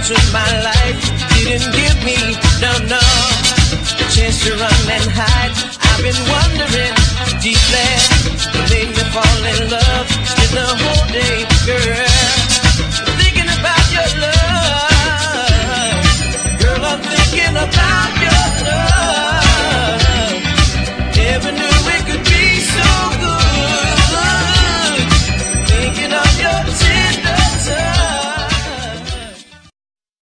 into my life. Didn't give me, no, a chance to run and hide. I've been wondering deeply, made me fall in love. Spent the whole day, girl,